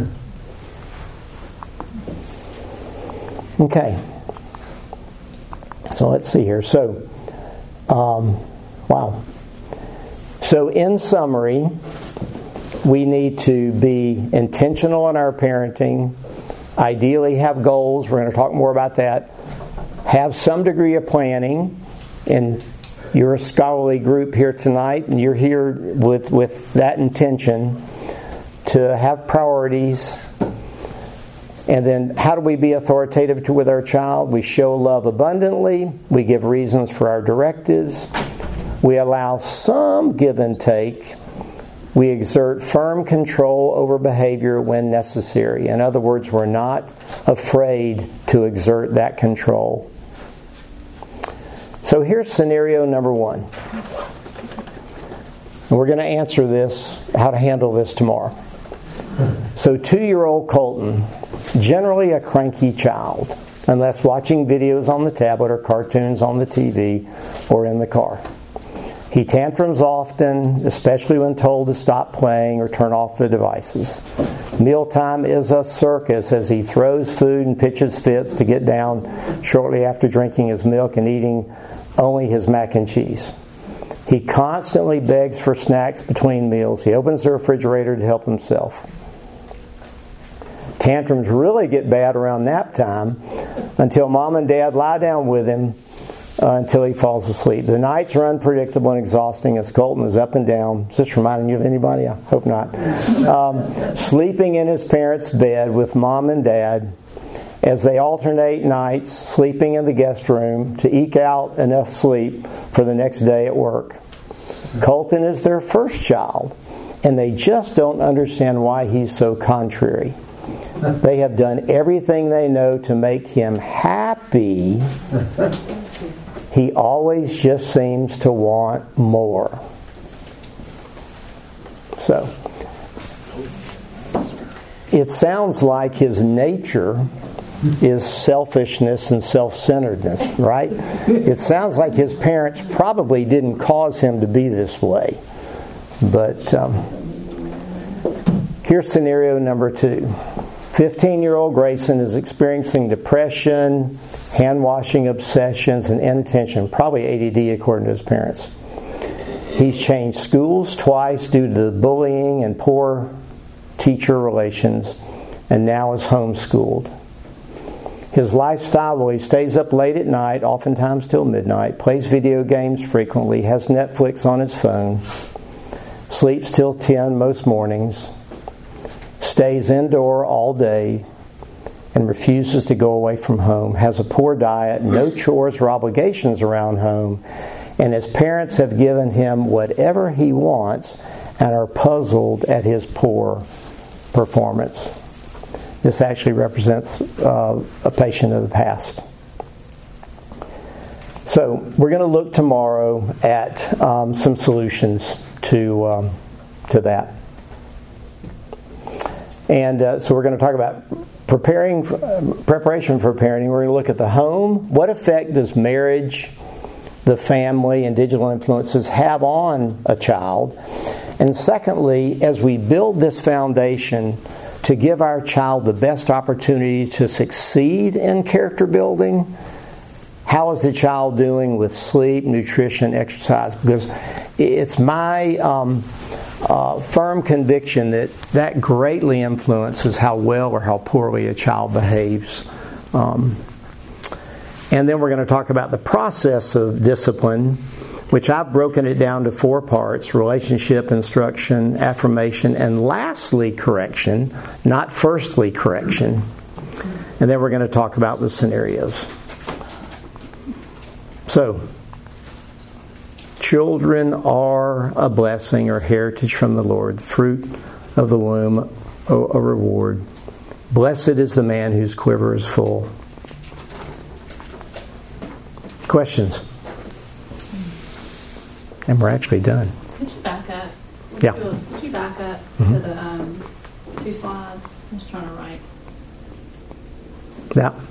Okay. So let's see here. So, um, wow. So in summary, we need to be intentional in our parenting, ideally have goals. We're going to talk more about that. Have some degree of planning. And you're a scholarly group here tonight, and you're here with, with that intention to have priorities. And then how do we be authoritative to, with our child? We show love abundantly. We give reasons for our directives. We allow some give and take. We exert firm control over behavior when necessary. In other words, we're not afraid to exert that control. So here's scenario number one. And we're going to answer this, how to handle this tomorrow. So two-year-old Colton, generally a cranky child, unless watching videos on the tablet or cartoons on the T V or in the car. He tantrums often, especially when told to stop playing or turn off the devices. Mealtime is a circus as he throws food and pitches fits to get down shortly after drinking his milk and eating only his mac and cheese. He constantly begs for snacks between meals. He opens the refrigerator to help himself. Tantrums really get bad around nap time until mom and dad lie down with him Uh, until he falls asleep. The nights are unpredictable and exhausting as Colton is up and down. Is this reminding you of anybody? I hope not. Um, sleeping in his parents' bed with mom and dad as they alternate nights sleeping in the guest room to eke out enough sleep for the next day at work. Colton is their first child, and they just don't understand why he's so contrary. They have done everything they know to make him happy. He always just seems to want more. So, it sounds like his nature is selfishness and self-centeredness, right? It sounds like his parents probably didn't cause him to be this way. But um, here's scenario number two. fifteen-year-old Grayson is experiencing depression, hand-washing obsessions, and inattention, probably A D D according to his parents. He's changed schools twice due to the bullying and poor teacher relations, and now is homeschooled. His lifestyle, well, he stays up late at night, oftentimes till midnight, plays video games frequently, has Netflix on his phone. sleeps till ten most mornings, stays indoor all day, and refuses to go away from home, has a poor diet, no chores or obligations around home, and his parents have given him whatever he wants and are puzzled at his poor performance. This actually represents uh, a patient of the past. So we're going to look tomorrow at um, some solutions to um, to that. And uh, so we're going to talk about preparing, uh, preparation for parenting. We're going to look at the home. What effect does marriage, the family, and digital influences have on a child? And secondly, as we build this foundation to give our child the best opportunity to succeed in character building, how is the child doing with sleep, nutrition, exercise? Because it's my um, uh, firm conviction that that greatly influences how well or how poorly a child behaves. Um, and then we're going to talk about the process of discipline, which I've broken it down to four parts: relationship, instruction, affirmation, and lastly, correction, not firstly, correction. And then we're going to talk about the scenarios. So, children are a blessing or heritage from the Lord, the fruit of the womb, a, a reward. Blessed is the man whose quiver is full. Questions? And we're actually done. Could you back up? Would Yeah. You, would you back up Mm-hmm. to the um, two slides? I'm just trying to write. Yeah.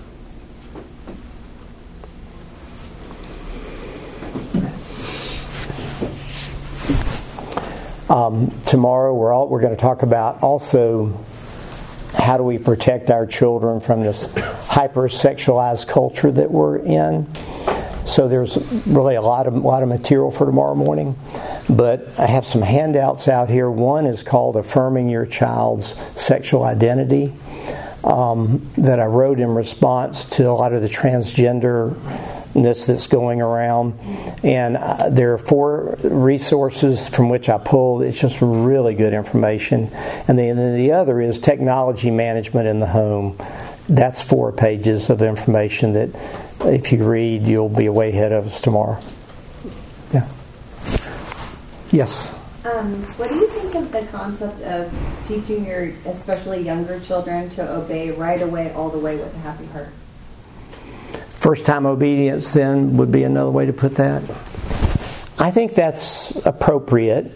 Um, tomorrow we're all, we're going to talk about also how do we protect our children from this hyper-sexualized culture that we're in. So there's really a lot of a lot of material for tomorrow morning, but I have some handouts out here. One is called Affirming Your Child's Sexual Identity, um, that I wrote in response to a lot of the transgenderness that's going around. And uh, there are four resources from which I pulled. It's just really good information. And then, and then the other is Technology Management in the Home. That's four pages of information that if you read, you'll be way ahead of us tomorrow. Yeah. Yes. Um, what do you think of the concept of teaching your, especially younger children, to obey right away, all the way with a happy heart? First time obedience, then, would be another way to put that. I think that's appropriate,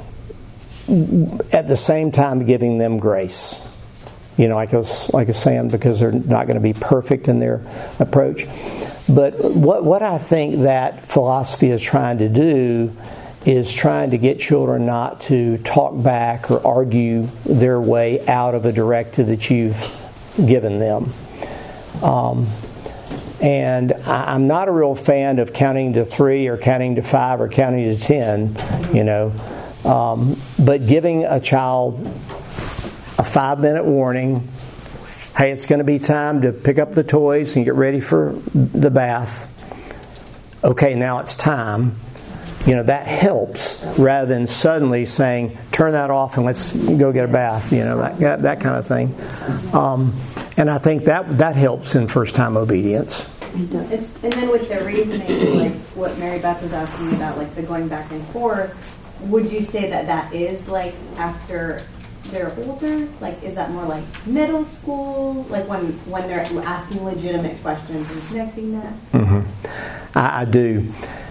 at the same time giving them grace. You know, like I was, like I was saying, because they're not going to be perfect in their approach. But what what I think that philosophy is trying to do is trying to get children not to talk back or argue their way out of a directive that you've given them. Um, and I, I'm not a real fan of counting to three or counting to five or counting to ten, you know. Um, but giving a child a five-minute warning, hey, it's going to be time to pick up the toys and get ready for the bath. Okay, now it's time. You know, that helps rather than suddenly saying, turn that off and let's go get a bath, you know, that, that kind of thing. Um, and I think that that helps in first-time obedience. And then with the reasoning, like what Mary Beth was asking about, like the going back and forth, would you say that that is like after they're older? Like, is that more like middle school? Like when when they're asking legitimate questions and connecting that? Mm-hmm. I, I do.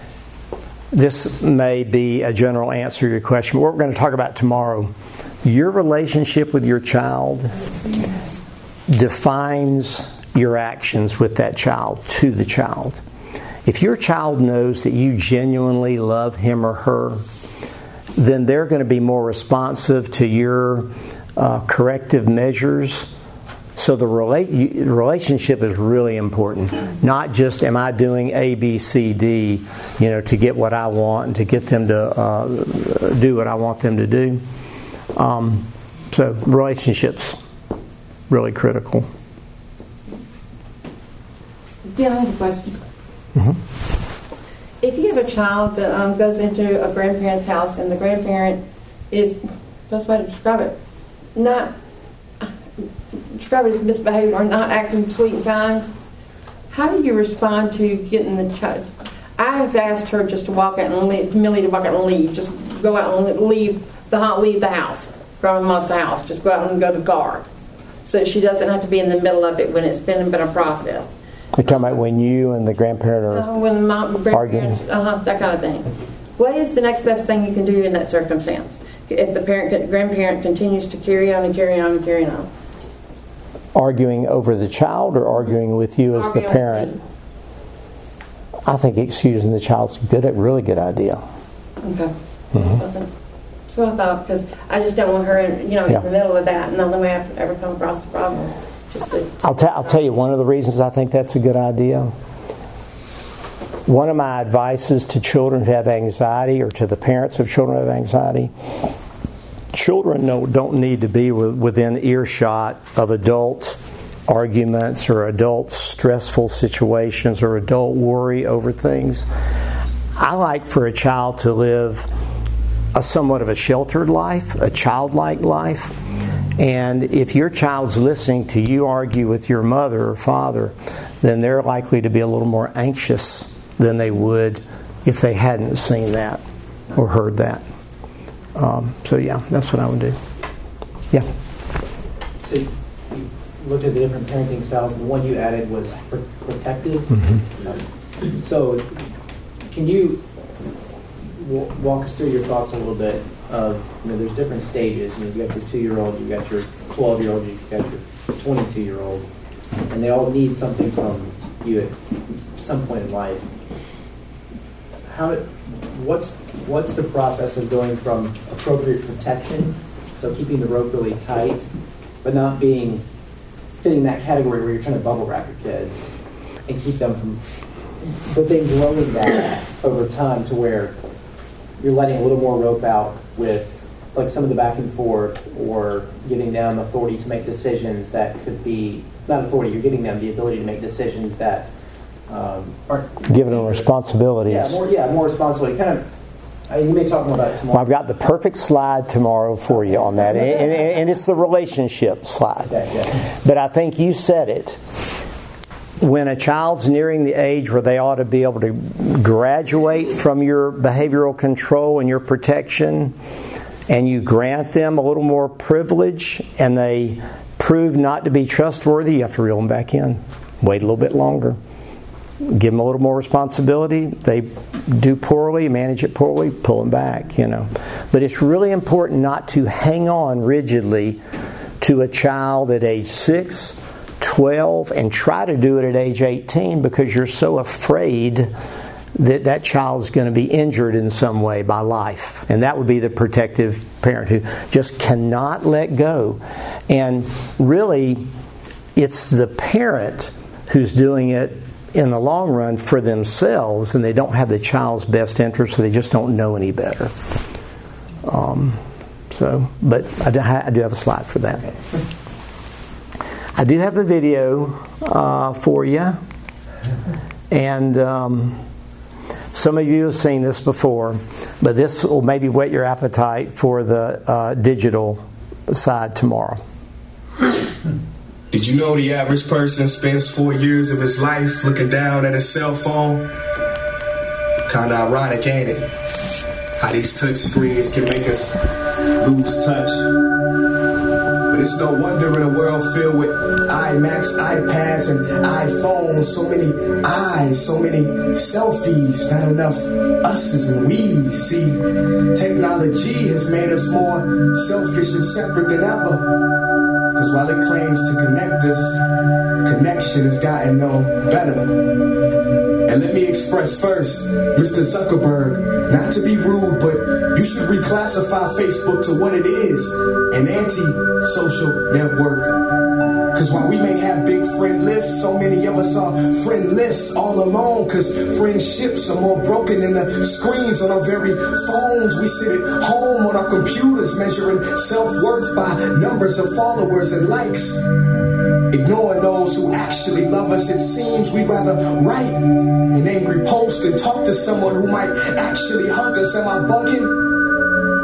This may be a general answer to your question, but what we're going to talk about tomorrow, your relationship with your child defines your actions with that child to the child. If your child knows that you genuinely love him or her, then they're going to be more responsive to your uh, corrective measures. So the relate, relationship is really important. Not just am I doing A, B, C, D, you know, to get what I want and to get them to uh, do what I want them to do. Um, so relationships, really critical. Dan, I have a question. Mm-hmm. If you have a child that um, goes into a grandparent's house and the grandparent is, that's way to describe it, not, describe it as misbehaving or not acting sweet and kind. How do you respond to getting the child? I've asked her just to walk out and leave, Millie to walk out and leave, just go out and leave the leave the house, grandma's house, just go out and go to the car, so she doesn't have to be in the middle of it when it's been been a process. You're talking about when you and the grandparent are uh, when the mom, grandparents, uh-huh, that kind of thing. What is the next best thing you can do in that circumstance? If the parent, grandparent continues to carry on and carry on and carry on. Arguing over the child or arguing with you as arguing the parent? I think excusing the child's good, a really good idea. Okay. Mm-hmm. That's what I thought, because I just don't want her in, you know, yeah. in the middle of that, and the only way I've ever come across the problem is just to... I'll, ta- I'll tell you one of the reasons I think that's a good idea. One of my advices to children who have anxiety, or to the parents of children who have anxiety, children no, don't need to be within earshot of adult arguments or adult stressful situations or adult worry over things. I like for a child to live a somewhat of a sheltered life, a childlike life. And if your child's listening to you argue with your mother or father, then they're likely to be a little more anxious than they would if they hadn't seen that or heard that. Um, so yeah, that's what I would do. Yeah. So you looked at the different parenting styles, and the one you added was pr- protective. Mm-hmm. Um, so can you w- walk us through your thoughts a little bit of, you know, there's different stages. You know, you got your two-year-old, you got your twelve-year-old, you got your twenty-two-year-old, and they all need something from you at some point in life. How, what's what's the process of going from appropriate protection, so keeping the rope really tight, but not being fitting that category where you're trying to bubble wrap your kids and keep them from, but then growing that over time to where you're letting a little more rope out with like some of the back and forth, or giving them authority to make decisions that could be, not authority, you're giving them the ability to make decisions that Um, Giving them responsibilities. Yeah, more, yeah, more responsibility. Kind of, I mean, you may talk more about it tomorrow. Well, I've got the perfect slide tomorrow for you on that, and, and, and it's the relationship slide. Okay, yeah. But I think you said it. When a child's nearing the age where they ought to be able to graduate from your behavioral control and your protection, and you grant them a little more privilege, and they prove not to be trustworthy, you have to reel them back in. Wait a little bit longer. Give them a little more responsibility. They do poorly, manage it poorly, pull them back, you know. But it's really important not to hang on rigidly to a child at age six, twelve, and try to do it at age eighteen, because you're so afraid that that child's going to be injured in some way by life. And that would be the protective parent who just cannot let go. And really, it's the parent who's doing it in the long run for themselves, and they don't have the child's best interest, so they just don't know any better. Um, so, but I do, I do have a slide for that. I do have a video uh, for you, and um, some of you have seen this before, but this will maybe whet your appetite for the uh, digital side tomorrow. Did you know the average person spends four years of his life looking down at a cell phone? Kinda ironic, ain't it? How these touch screens can make us lose touch. But it's no wonder in a world filled with iMacs, iPads, and iPhones, so many eyes, so many selfies, not enough us's and we's. See, technology has made us more selfish and separate than ever. Because while it claims to connect us, connection has gotten no better. And let me express first, Mister Zuckerberg, not to be rude, but you should reclassify Facebook to what it is, an anti-social network. Because while we may have big friend lists, so many of us are friendless all alone. Because friendships are more broken than the screens on our very phones. We sit at home on our computers measuring self-worth by numbers of followers and likes. Ignoring those who actually love us, it seems we'd rather write an angry post and talk to someone who might actually hug us. Am I bugging? You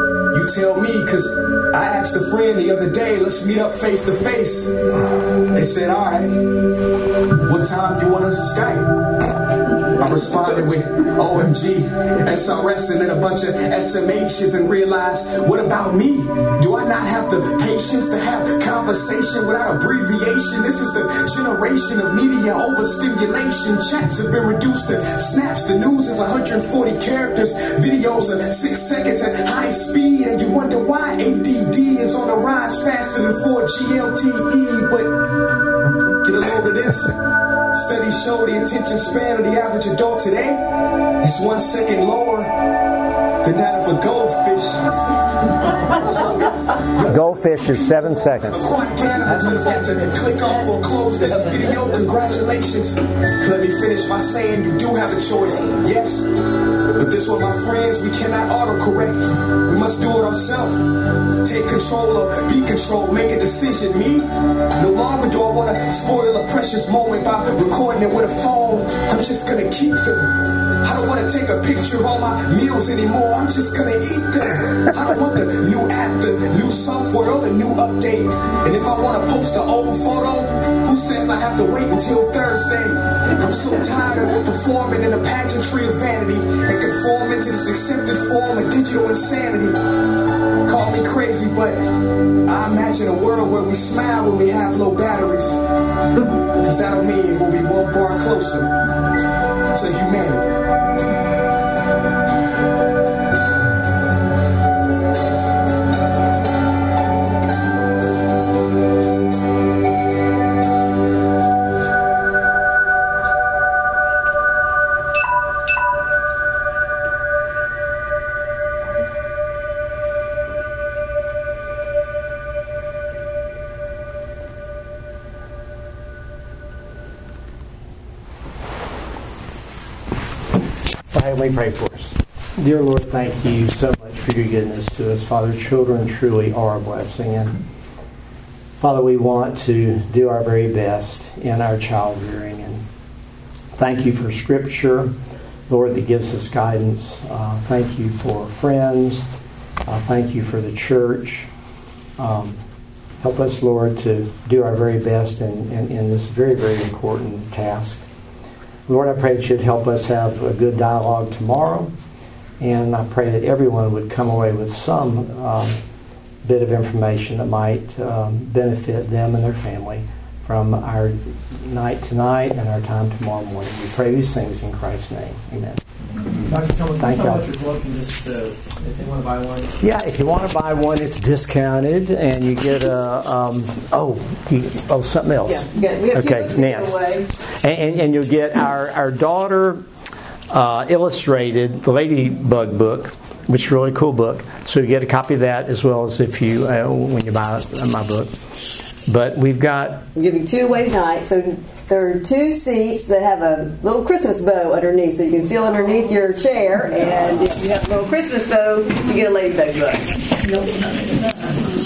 You tell me, cause I asked a friend the other day, let's meet up face to face. They said, alright, what time you wanna Skype? I responded with O M G, S R S and then a bunch of S M H's and realized, what about me? Do I not have the patience to have conversation without abbreviation? This is the generation of media overstimulation. Chats have been reduced to snaps. The news is one hundred forty characters. Videos are six seconds at high speed. And you wonder why A D D is on the rise faster than four G L T E. But get a load of this. Studies show the attention span of the average adult today is one second lower than that of a goldfish. Goldfish is seven seconds. Aquatic animals have to click off or close this video. Congratulations. Let me finish by saying you do have a choice. Yes, but this one, my friends, we cannot autocorrect. We must do it ourselves. Take control or be controlled. Make a decision. Me? No longer do I want to spoil a precious moment by recording it with a phone. I'm just gonna keep them. I don't want to take a picture of all my meals anymore. I'm just gonna eat them. I don't want the new app, the new software, or the new update. And if I want to post an old photo, who says I have to wait until Thursday? I'm so tired of performing in the pageantry of vanity and conforming to this accepted form of digital insanity. Call me crazy, but I imagine a world where we smile when we have low batteries. Because that'll mean we'll be one bar closer to humanity. Let me pray for us. Dear Lord, thank you so much for your goodness to us. Father, children truly are a blessing. And Father, we want to do our very best in our child rearing. And thank you for Scripture, Lord, that gives us guidance. Uh, thank you for friends. Uh, thank you for the church. Um, help us, Lord, to do our very best in, in, in this very, very important task. Lord, I pray that you'd help us have a good dialogue tomorrow. And I pray that everyone would come away with some um, bit of information that might um, benefit them and their family from our night tonight and our time tomorrow morning. We pray these things in Christ's name. Amen. Doctor Kellogg, Thank tell you. about your book and just uh, if they want to buy one. Yeah, if you want to buy one, it's discounted, and you get a um, oh, you, oh, something else. Yeah, yeah, we have okay, two books to give away. And, and, and you'll get our our daughter uh, illustrated, the Ladybug book, which is a really cool book. So you get a copy of that as well as if you uh, when you buy my book. But we've got We're giving two away tonight. So there are two seats that have a little Christmas bow underneath, so you can feel underneath your chair. And if you have a little Christmas bow, you get a Ladybug book.